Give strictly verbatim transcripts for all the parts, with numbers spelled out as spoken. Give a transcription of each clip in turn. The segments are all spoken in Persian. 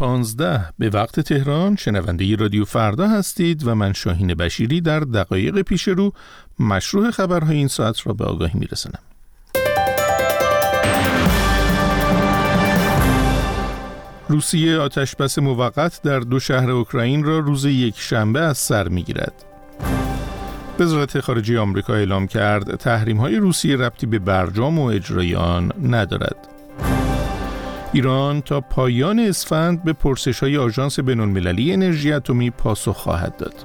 پانزده به وقت تهران. شنونده رادیو فردا هستید و من شاهین بشیری در دقایق پیش رو مشروع خبرهای این ساعت را به آگاهی میرسانم. روسیه آتشبس موقت در دو شهر اوکراین را روز یک شنبه از سر میگیرد. وزارت خارجه آمریکا اعلام کرد تحریم‌های روسیه ربطی به برجام و اجرای آن ندارد. ایران تا پایان اسفند به پرسش‌های آژانس بین‌المللی انرژی اتمی پاسخ خواهد داد.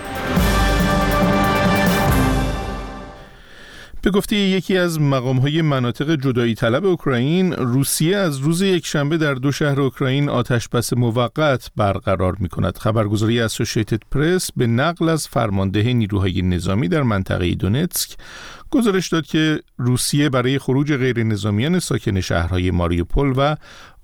به گفته یکی از مقام‌های مناطق جدایی طلب اوکراین، روسیه از روز یکشنبه در دو شهر اوکراین آتشبس موقت برقرار می‌کند. خبرگزاری اسوسییتد پرس به نقل از فرمانده نیروهای نظامی در منطقه دونتسک گزارش داد که روسیه برای خروج غیر نظامیان ساکن شهرهای ماریوپول و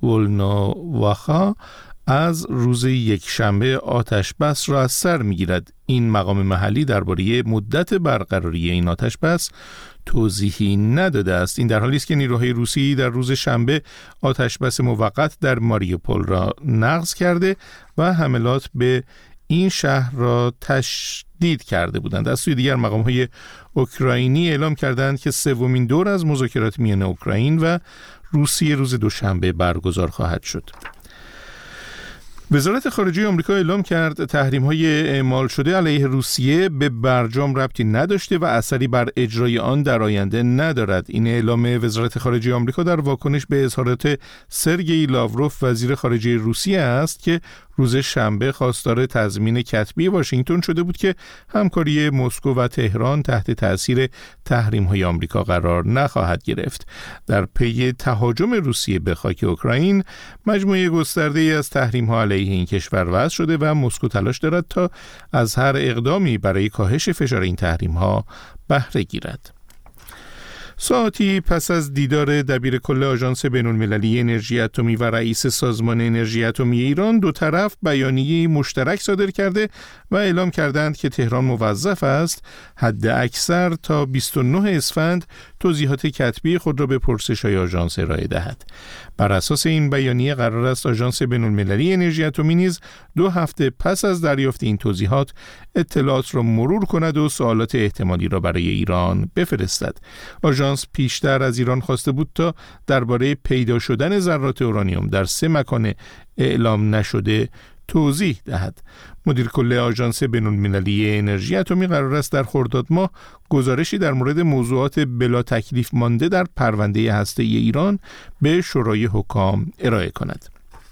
ولنوواخا از روز یکشنبه آتشبس را از سر می‌گیرد. این مقام محلی درباره مدت برقراری این آتشبس توضیحی نداده است. این در حالی است که نیروهای روسی در روز شنبه آتشبس موقت در ماریوپول را نقض کرده و حملات به این شهر را تشدید کرده بودند. از سوی دیگر مقام‌های اوکراینی اعلام کردند که سومین دور از مذاکرات میان اوکراین و روسیه روز دوشنبه برگزار خواهد شد. وزارت خارجه آمریکا اعلام کرد تحریم‌های اعمال شده علیه روسیه به برجام ربطی نداشته و اثری بر اجرای آن در آینده ندارد. این اعلام وزارت خارجه آمریکا در واکنش به اظهارات سرگئی لاوروف وزیر خارجه روسیه است که روز شنبه خواستار تضمین کتبی واشنگتن شده بود که همکاری مسکو و تهران تحت تأثیر تحریم‌های آمریکا قرار نخواهد گرفت. در پی تهاجم روسیه به خاک اوکراین، مجموعه گسترده‌ای از تحریم‌ها علیه این کشور وضع شده و مسکو تلاش دارد تا از هر اقدامی برای کاهش فشار این تحریم‌ها بهره گیرد. ساعتی پس از دیدار دبیر کل آژانس بین‌المللی انرژی اتمی و رئیس سازمان انرژی اتمی ایران، دو طرف بیانیه مشترک صادر کرده و اعلام کردند که تهران موظف است حد اکثر تا بیست و نه اسفند توضیحات کتبی خود را به پرسش‌های آژانس ارائه دهد. بر اساس این بیانیه قرار است آژانس بین‌المللی انرژی اتمی نیز دو هفته پس از دریافت این توضیحات اطلاعات را مرور کند و سوالات احتمالی را برای ایران بفرستد. آژانس پیشتر از ایران خواسته بود تا درباره پیدا شدن ذرات اورانیوم در سه مکان اعلام نشده توضیح دهد. مدیر کل آژانس بین‌المللی انرژی اتمی قرار است در خرداد ماه گزارشی در مورد موضوعات بلا تکلیف مانده در پرونده هسته‌ای ایران به شورای حکام ارائه کند.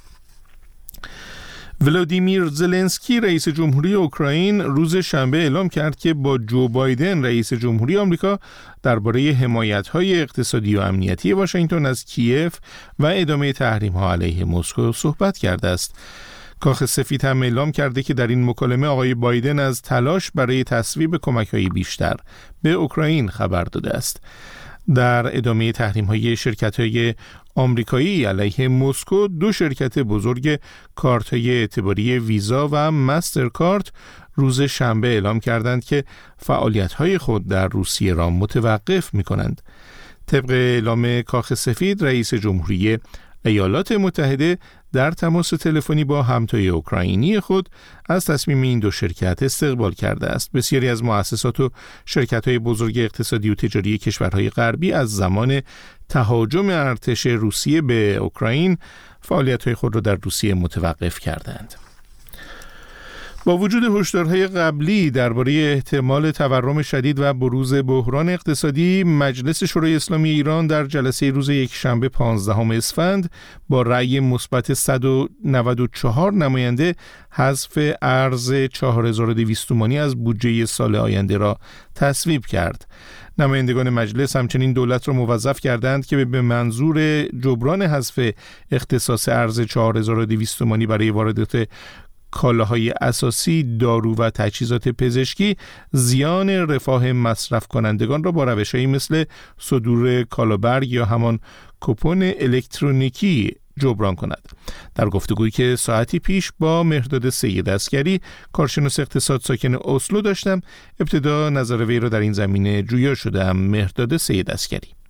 ولادیمیر زلنسکی رئیس جمهوری اوکراین روز شنبه اعلام کرد که با جو بایدن رئیس جمهوری آمریکا درباره حمایت‌های اقتصادی و امنیتی واشنگتن از کیف و ادامه تحریم‌ها علیه مسکو صحبت کرده است. کاخ سفید هم اعلام کرده که در این مکالمه آقای بایدن از تلاش برای تصویب کمک‌های بیشتر به اوکراین خبر داده است. در ادامه تحریم‌های شرکت‌های آمریکایی علیه مسکو، دو شرکت بزرگ کارت‌های اعتباری ویزا و مسترکارت روز شنبه اعلام کردند که فعالیت‌های خود در روسیه را متوقف می‌کنند. طبق اعلام کاخ سفید، رئیس جمهوری ایالات متحده در تماس تلفنی با همتای اوکراینی خود از تصمیم این دو شرکت استقبال کرده است. بسیاری از مؤسسات و شرکت‌های بزرگ اقتصادی و تجاری کشورهای غربی از زمان تهاجم ارتش روسیه به اوکراین فعالیت‌های خود را در روسیه متوقف کردند. با وجود هشدارهای قبلی درباره احتمال تورم شدید و بروز بحران اقتصادی، مجلس شورای اسلامی ایران در جلسه روز یکشنبه پانزدهم اسفند با رأی مثبت صد و نود و چهار نماینده حذف ارز چهار هزار و دویست تومانی از بودجه سال آینده را تصویب کرد. نمایندگان مجلس همچنین دولت را موظف کردند که به منظور جبران حذف اختصاص ارز چهار هزار و دویست تومانی برای واردات کالاهای اساسی، دارو و تجهیزات پزشکی، زیان رفاه مصرف کنندگان را با روش‌هایی مثل صدور کالابرگ یا همان کوپن الکترونیکی جبران کند. در گفتگویی که ساعتی پیش با مهرداد سید عسگری، کارشناس اقتصاد ساکن اسلو داشتم، ابتدا نظر وی را در این زمینه جویا شدم. مهرداد سید عسگری: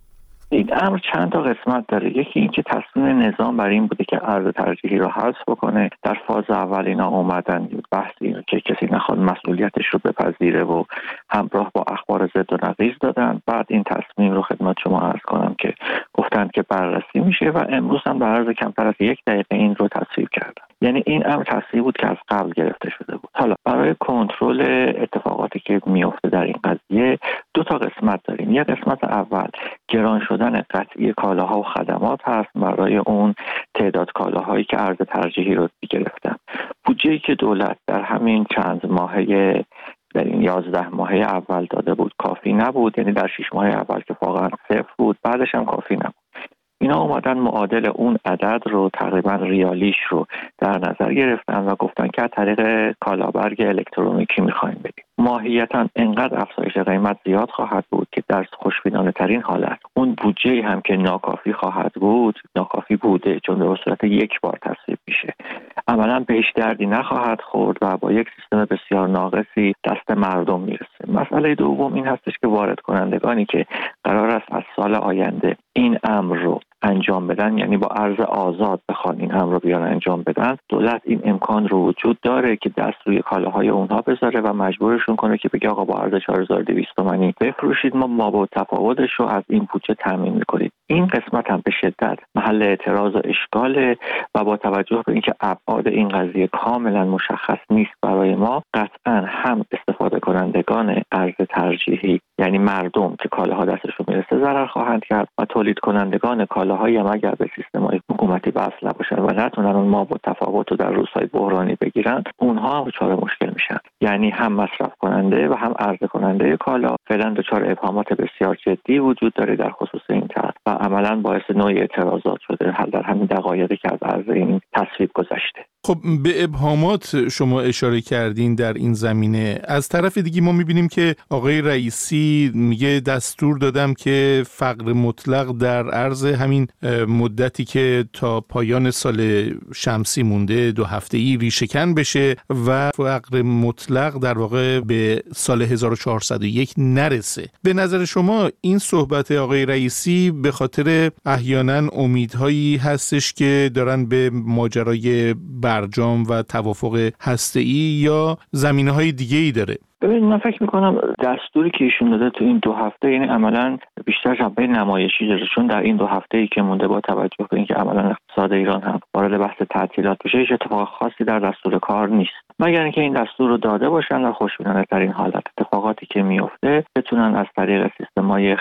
این امر چند تا قسمت داره. یکی این که تصمیم نظام برای این بوده که ارز ترجیحی رو حذف بکنه. در فاز اول اینا اومدن بحث این که کسی نخواد مسئولیتش رو بپذیره و همراه با اخبار ضد و نقیض دادن. بعد این تصمیم رو خدمت شما عرض کنم که گفتن که بررسی میشه و امروز هم در عرض کمتر از یک دقیقه این رو تصویب کردن. یعنی این امر تصویب بود که از قبل گرفته شده بود. حالا برای کنترل اتفاقاتی که میفته در این قضیه دو تا قسمت داریم. یک قسمت اول گران شدن قطعی کالاها و خدمات هست. برای اون تعداد کالاهایی که ارز ترجیحی رو گرفتن، بودجه‌ای که دولت در همین چند ماهه در این یازده ماهه اول داده بود کافی نبود. یعنی در شش ماه اول که واقعا صفر بود، بعدش هم کافی نبود. اینا اومدن معادل اون عدد رو تقریبا ریالیش رو در نظر گرفتن و گفتن که از طریق کالابرگ الکترونیکی میخوایم بدیم. ماهیتا انقدر افزایش قیمت زیاد خواهد بود که در خوشبینانه ترین حالت اون بودجه هم که ناکافی خواهد بود ناکافی بوده، چون به صورت یک بار تصویب میشه، عملا بهش دردی نخواهد خورد و با یک سیستم بسیار ناقصی دست مردم میرسه. مسئله دوم این هستش که وارد کنندگانی که قرار است از سال آینده این امر رو انجام بدن، یعنی با ارز آزاد بخوان این امر رو بیان انجام بدن، دولت این امکان رو وجود داره که دست روی کالاهای اونها بذاره و مجبورشون کنه که بگه آقا با ارز چهار هزار و دویست تومانی بفروشید، ما ما با تفاوتش رو از این بودجه تامین میکنید. این قسمت هم به شدت محل اعتراض و اشکاله و با توجه به اینکه ابعاد این قضیه کاملا مشخص نیست برای ما، قطعا هم استفاده کنندگان ارز ترجیحی یعنی مردم که کالاها دستشون میرسه ضرر خواهند کرد و تولید کنندگان کالاهایی هم اگر به سیستم‌های حکومتی وصل نباشن و نتونن اون ما با تفاوت رو در روزهای بحرانی بگیرن، اونها دچار مشکل میشن. یعنی هم مصرف کننده و هم عرضه کننده کالا فعلا دچار ابهامات بسیار جدی وجود داره در خصوص این طرح و عملاً باعث نوع اعتراضات شده حل در همین دقایقی که از عرض این تصویب گذشته. خب به ابهامات شما اشاره کردین در این زمینه. از طرف دیگه ما میبینیم که آقای رئیسی میگه دستور دادم که فقر مطلق در عرض همین مدتی که تا پایان سال شمسی مونده دو هفته‌ای ریشه‌کن بشه و فقر مطلق در واقع به سال هزار و چهارصد و یک نرسه. به نظر شما این صحبت آقای رئیسی به خاطر احیانا امیدهایی هستش که دارن به ماجرای برجام و توافق هسته‌ای یا زمینه‌های دیگه‌ای داره؟ ببین، من فکر میکنم دستوری که ایشون داده تو این دو هفته یعنی عملاً بیشتر جنبه نمایشی داره، چون در این دو هفته‌ای که مونده با توجه به اینکه عملاً اقتصاد ایران هم وارد بحث تعطیلات بشه، هیچ اتفاق خاصی در دستور کار نیست، مگر اینکه این دستور رو داده باشن و خوشبینانه ترین حالت اتفاقاتی که میفته بتونن از طریق سیستم‌های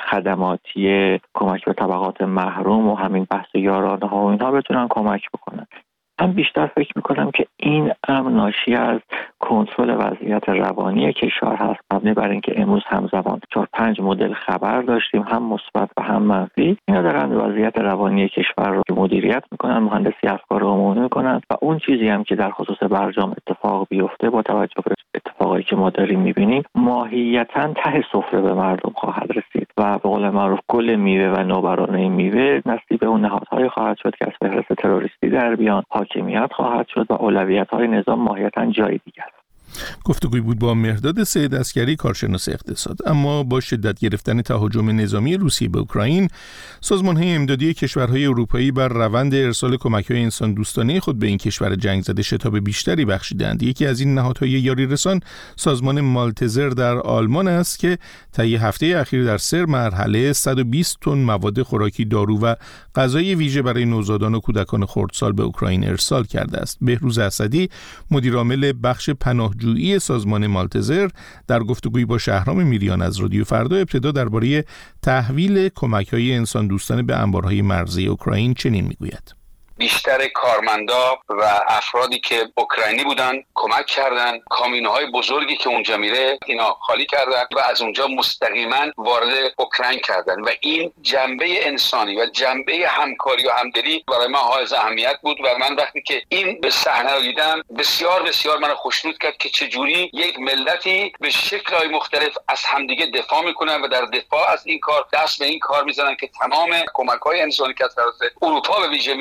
خدماتی کمک به طبقات محروم و همین بحث یارانه ها و اینها بتونن کمک بکنن. من بیشتر فکر میکنم که این امر ناشی از کنترل وضعیت روانی کشور هست، مبنی بر اینکه امروز همزمان چهار پنج مدل خبر داشتیم، هم مثبت و هم منفی. اینا دارن وضعیت روانی کشور رو مدیریت میکنن، مهندسی افکار رو عمومی میکنن و اون چیزی هم که در خصوص برجام اتفاق بیفته با توجه به اتفاقایی که ما داریم میبینیم ماهیتاً ته سفره به مردم خواهد رسید و به قول معروف گل میوه و نوبرانه میوه نصیب اون نهادهای خواهد شد که از فهرست تروریستی در بیان، حاکمیت خواهد شد و اولویت‌های نظام ماهیتاً جای دیگر است. گفتگوی بود با مهرداد سید عسکری، کارشناس اقتصاد. اما با شدت گرفتن تهاجم نظامی روسیه به اوکراین، سازمان‌های امدادی کشورهای اروپایی بر روند ارسال کمک‌های انسان دوستانه خود به این کشور جنگ زده شتاب بیشتری بخشیدند. یکی از این نهادهای یاری رسان سازمان مالتزر در آلمان است که طی هفته اخیر در سه مرحله صد و بیست تن مواد خوراکی، دارو و غذای ویژه برای نوزادان و کودکان خردسال به اوکراین ارسال کرده است. بهروز اسدی، مدیر عامل بخش پناهجویی سازمان مالتزر، در گفتگویی با شهرام میریان از رادیو فردا ابتدا درباره تحویل کمک‌های انسان دوستانه به انبارهای مرزی اوکراین چنین میگوید: بیشتر کارمندا و افرادی که اوکراینی بودن کمک کردن، کامیون‌های بزرگی که اونجا میره اینا خالی کردن و از اونجا مستقیما وارد اوکراین کردن و این جنبه انسانی و جنبه همکاری و همدلی برای من حائز اهمیت بود و من وقتی که این به صحنه رو دیدم بسیار بسیار من خوشنود کرد که چجوری یک ملتی به شکل‌های مختلف از همدیگه دفاع میکنن و در دفاع از این کار دست به این کار میزنن که تمام کمک‌های انسانی که از طرف اروپا به ویژه میاد اینا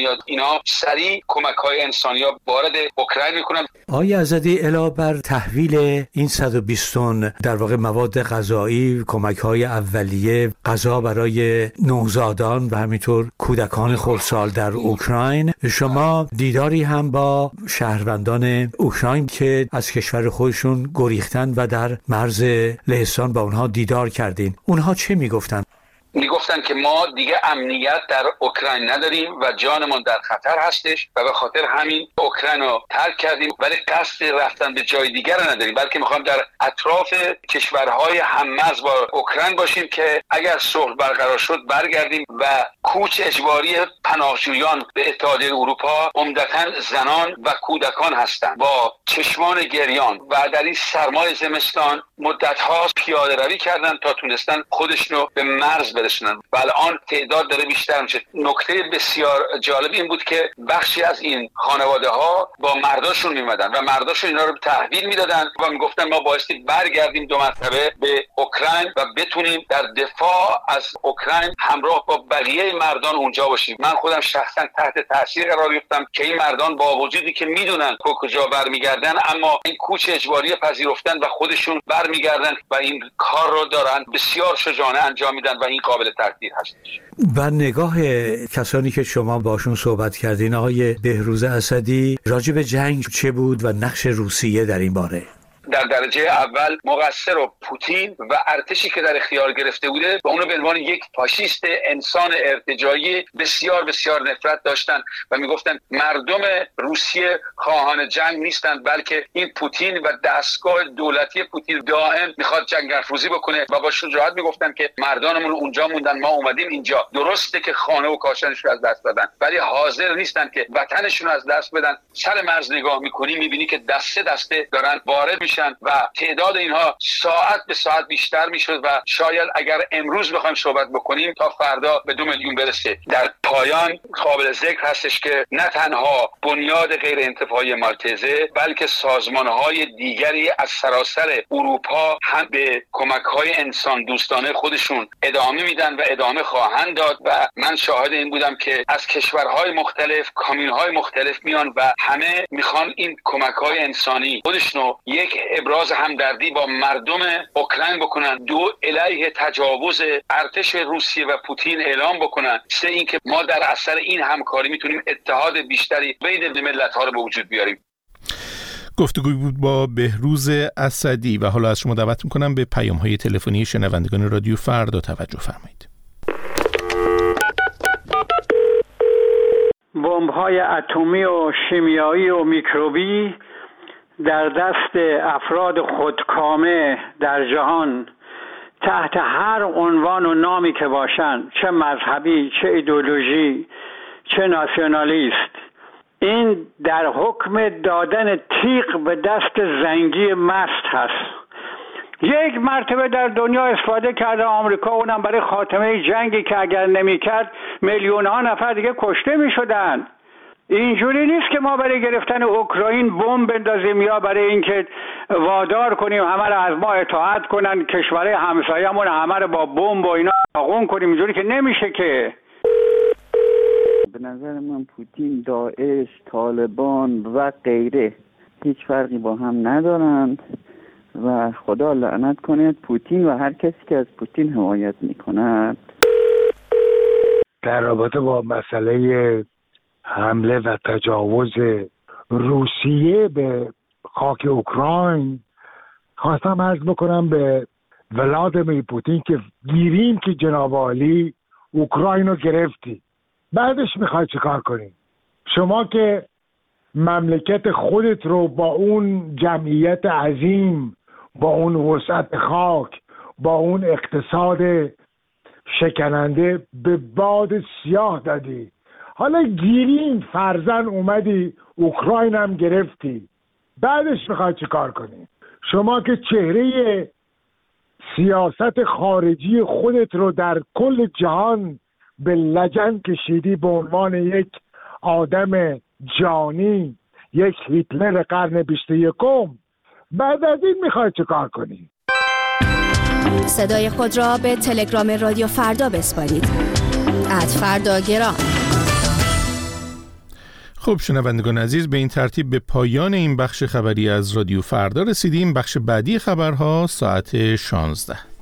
اینا سریع کمک‌های انسانی ها وارد اوکراین میکنن. آقای عزدی، علاوه بر تحویل این صد و بیست تن در واقع مواد غذایی، کمک‌های اولیه، غذا برای نوزادان و همینطور کودکان خردسال در اوکراین، شما دیداری هم با شهروندان اوکراین که از کشور خودشون گریختن و در مرز لهستان با اونها دیدار کردین. اونها چه میگفتن؟ میگفتن که ما دیگه امنیت در اوکراین نداریم و جانمون در خطر هستش و به خاطر همین اوکراین رو ترک کردیم، ولی قصد رفتن به جای دیگر رو نداریم، بلکه میخوایم در اطراف کشورهای هم‌مرز با اوکراین باشیم که اگر صلح برقرار شد برگردیم. و کوچ اجباری پناهجویان به اتحادیه اروپا عمدتاً زنان و کودکان هستند با چشمان گریان و در این سرمای زمستان مدت‌ها پیاده روی کردن تا تونستن خودشونو به مرز برسونن و الان تعداد داره بیشتر میشه. نکته بسیار جالب این بود که بخشی از این خانواده ها با مرداشون میمدن و مرداشون اینا رو تحویل میدادن و میگفتن ما بایستی برگردیم دو مرتبه به اوکراین و بتونیم در دفاع از اوکراین همراه با بقیه مردان اونجا باشیم. من خودم شخصا تحت تاثیر قرار گرفتم که این مردان با وجودی که میدونن کجا برمیگردن اما این کوچ اجباری پذیرفتن و خودشون برمیگردن و این کار رو دارن بسیار شجاعانه انجام میدن و این قابل تقدیر هستش. و نگاه کسانی که شما باشون صحبت کردین، آقای بهروز اسدی، راجع به جنگ چه بود و نقش روسیه در این باره؟ در درجه اول مقصر و پوتین و ارتشی که در اختیار گرفته بوده و اونو به عنوان یک فاشیست انسان ارتجاعی بسیار بسیار نفرت داشتن و میگفتن مردم روسیه خواهان جنگ نیستند، بلکه این پوتین و دستگاه دولتی پوتین دائم میخواد جنگ افروزی بکنه و با شجاعت میگفتن که مردانمون اونجا موندن، ما اومدیم اینجا. درسته که خانه و کاشانشون از دست دادن ولی حاضر نیستن که وطنشون از دست بدن. سر مرز نگاه میکنی میبینی که دسته دسته دارن وارد میشن و تعداد اینها ساعت به ساعت بیشتر میشد و شاید اگر امروز بخوایم صحبت بکنیم تا فردا به دو میلیون برسه. در پایان قابل ذکر هستش که نه تنها بنیاد غیر انتفاعی مالتزه بلکه سازمانهای دیگری از سراسر اروپا هم به کمک‌های انسان دوستانه خودشون ادامه میدن و ادامه خواهند داد و من شاهد این بودم که از کشورهای مختلف کامیون‌های مختلف میان و همه میخوان این کمک‌های انسانی خودشونو یک ابراز همدردی با مردم اوکراین بکنن، دو علیه تجاوز ارتش روسیه و پوتین اعلام بکنن، سه اینکه ما در اثر این همکاری میتونیم اتحاد بیشتری بین ملت‌ها رو به وجود بیاریم. گفتگوی بود با بهروز اسدی و حالا از شما دعوت میکنم به پیام‌های تلفنی شنوندگان رادیو فردا توجه فرمایید. بمب‌های اتمی و شیمیایی و میکروبی در دست افراد خودکامه در جهان تحت هر عنوان و نامی که باشند، چه مذهبی، چه ایدئولوژی، چه ناسیونالیست، این در حکم دادن تیغ به دست زنگی مست هست. یک مرتبه در دنیا استفاده کرده آمریکا، اونم برای خاتمه جنگی که اگر نمی کرد میلیون ها نفر دیگه کشته می شدن. اینجوری نیست که ما برای گرفتن اوکراین بمب بندازیم یا برای اینکه وادار کنیم همه رو از ما اطاعت کنن، کشورهای همسایه‌مون همه رو با بمب و اینا آغون کنیم. اینجوری که نمیشه که. به نظر من پوتین، داعش، طالبان و غیره هیچ فرقی با هم ندارند و خدا لعنت کنه پوتین و هر کسی که از پوتین حمایت میکند. در رابطه با مسئله حمله و تجاوز روسیه به خاک اوکراین خواستم عرض بکنم به ولادیمیر پوتین که گیریم که جناب عالی اوکراین رو گرفتی، بعدش میخوای چیکار کنی؟ شما که مملکت خودت رو با اون جمعیت عظیم، با اون وسعت خاک، با اون اقتصاد شکننده به باد سیاه دادی، حالا گیریم فرزن اومدی اوکراین هم گرفتی، بعدش میخوای چی کار کنی؟ شما که چهره سیاست خارجی خودت رو در کل جهان به لجن کشیدی به عنوان یک آدم جانی، یک هیتلر قرن بیست و یکم، بعد از این میخوای چی کار کنی؟ صدای خود را به تلگرام رادیو فردا بسپارید. ات فردا گرام. خب شنوندگان عزیز، به این ترتیب به پایان این بخش خبری از رادیو فردا رسیدیم. بخش بعدی خبرها ساعت شانزده.